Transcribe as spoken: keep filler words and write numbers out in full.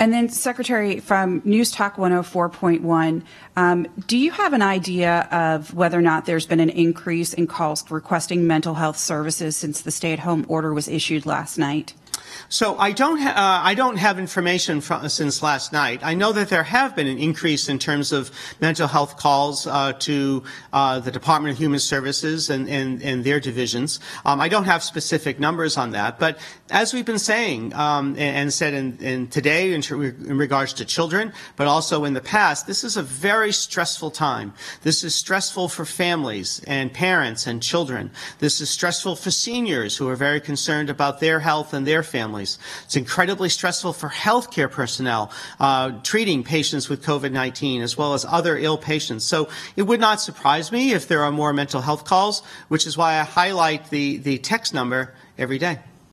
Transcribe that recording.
And then, Secretary, from News Talk one oh four point one, um, do you have an idea of whether or not there's been an increase in calls requesting mental health services since the stay-at-home order was issued last night? So I don't ha- uh, I don't have information from, since last night. I know that there have been an increase in terms of mental health calls uh, to uh, the Department of Human Services and, and, and their divisions. Um, I don't have specific numbers on that, but as we've been saying um, and, and said in, in today in, in regards to children, but also in the past, this is a very stressful time. This is stressful for families and parents and children. This is stressful for seniors who are very concerned about their health and their families. It's incredibly stressful for healthcare personnel uh, treating patients with COVID nineteen as well as other ill patients. So it would not surprise me if there are more mental health calls, which is why I highlight the, the text number every day.